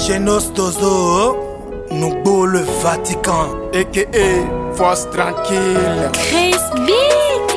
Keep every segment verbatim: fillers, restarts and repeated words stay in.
Genos Dozo, Nougbo le Vatican, a k a. Force Tranquille. Chris Beat.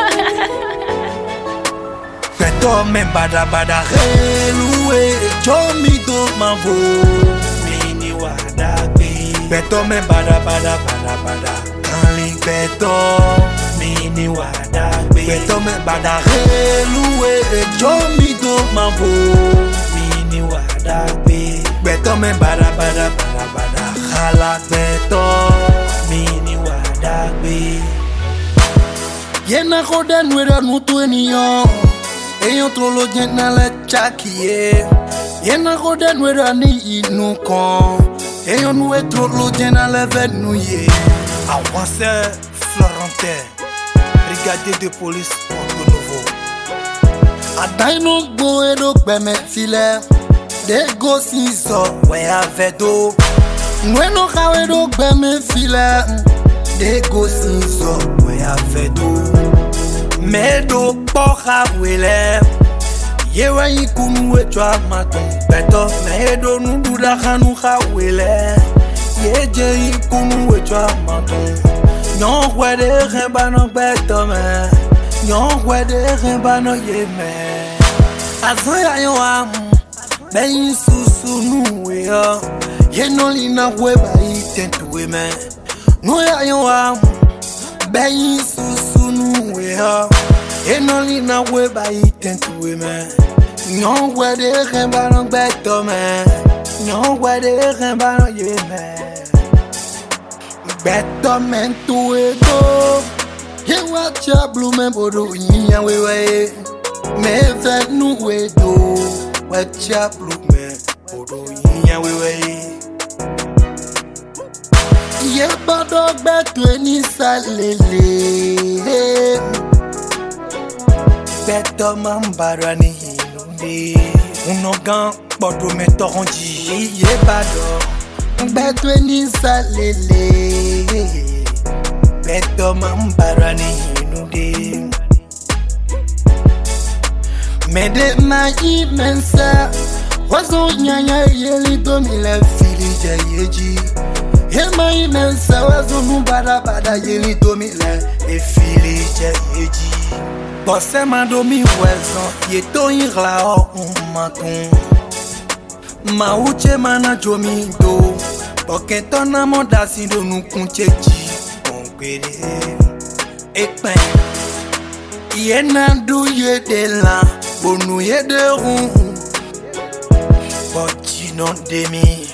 Beto men bada bada reloué, Jomi do mavo, Mini wada be. Beto men bada bada bada bada, Kanling beto, Mini wada be. Beto men bada reloué, Jomi do mavo, Mini wada be. Beto men bada bada bada bada, Halak beto, Mini wada be. Yena koden wera nutu eniyo. Eyon trolo jen na le chakiye. Yena koden wera ni inu kon. Eyon we trolo jen na le venouye. Avance Florentin, brigadier de police Porto Novo. Aday no go edo beme file. De go sinso we avedo. Nwe no kawe do beme file. De go sinso we avedo. Medo pocha wele yewa yikunu etwa maton beto medo nududa khanu kha wele yeje yikunu etwa maton nyon wede remba no beto me nyon wede remba no yeme azaya yo am ben susu nu we yo yenolina weba itentu we me no ya yo am ben susu nu we ha enoli na we ba itentu we me nyon we de remba no beto me nyon we de remba no ye me beto men tu e do ye wa cha blue men bodo nya we we me vet nu we do wa cha blue men bodo nya we we ye badog beto ni salele beto mambara ni hinundi unogan bodo metoronji ye badog beto ni salele beto mambara ni hinundi mede maji mensa wazo nyanya yeli domile fili jayeji Hema imensa wazo numbada bada yeli domi le e fili je yeji. Bose mandomi wezo ye to irla o umatun. Ma uche mana jomi do. Boke tona moda si do nu kuncheji ongwede. Ekpen ye nandu ye de la bonu ye de run. Bochi non demi.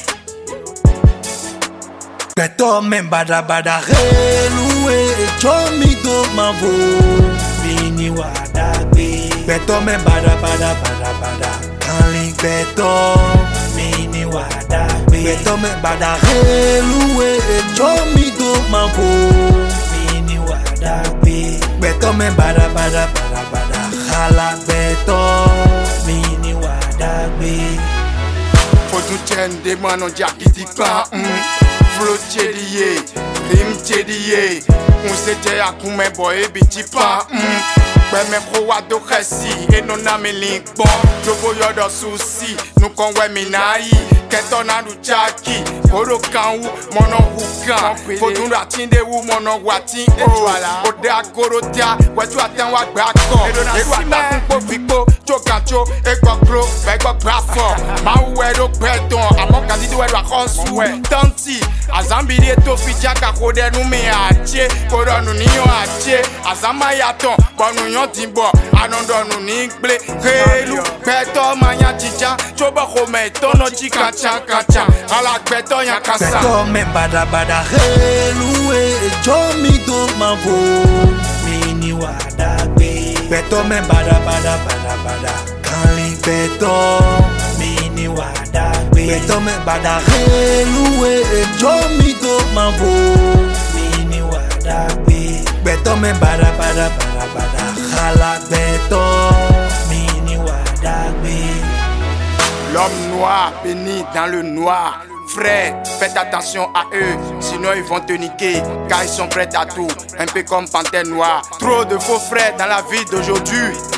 Beto men bada bada reloué, Jomi do mavo, Mini wada be. Beto men bada bada bada bada, Kanling beto, Mini wada be. Beto men bada reloué, Jomi do mavo, Mini wada be. Beto men bada bada bada bada, Halak beto, Mini wada be. Faut tout chaîne des manos qui pas. Flow tchediye, rim tchediye. On s'était à coumer boy biti pa. Ben me proa do resi e non ame link bon. Jobo yodo souci, nous kon we minayi. Ketona du chaki, koro kan ou mono hukan. Faut nous ratinde ou mono watin o. Ode akorotia, wetu aten wa gbako. Edo ata kumpo fipo, chokancho, egbo klo, begbo grafo. Ma uwe do beton, amon kazidu edo akonsu. Tanti, azambiri eto fija kakode nu me ache. Koro nu niyo ache, azama yaton, bonu yon timbo. Anondo nu nikble, helu, beto manya chicha. Chobo kome tono chika chaka cha. Ala beto yan kasa. Beto men bada bada reloué, Jomi do mavo, Mini wada be. Beto men bada bada bada bada, Kanling beto, Mini wada be. Beto men bada reloué, Jomi do mavo, Mini wada be. Beto men bada bada bada bada, Halak beto, Mini wada be. L'homme noir béni dans le noir. Frère, faites attention à eux, sinon ils vont te niquer, car ils sont prêts à tout, un peu comme Panthère Noire. Trop de faux frères dans la vie d'aujourd'hui.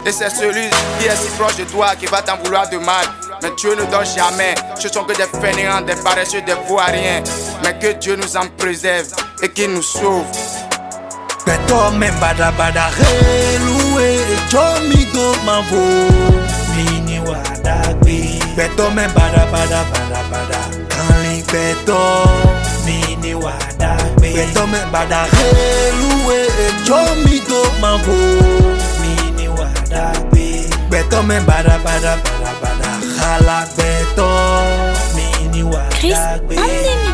Et c'est celui qui est si proche de toi qui va t'en vouloir de mal. Mais Dieu ne donne jamais. Ce sont que des fainéants, des paresseux, des voiriens. Mais que Dieu nous en préserve et qu'il nous sauve. Beto men bada bada reloué, chomi do mavo, mini wadagbe. Beto men bada bada bada bada, kanli beto, mini wadagbe. Beto men bada reloué, chomi do mavo, mini wadagbe. Beto men bada bada bada bada, hala beto, mini wadagbe.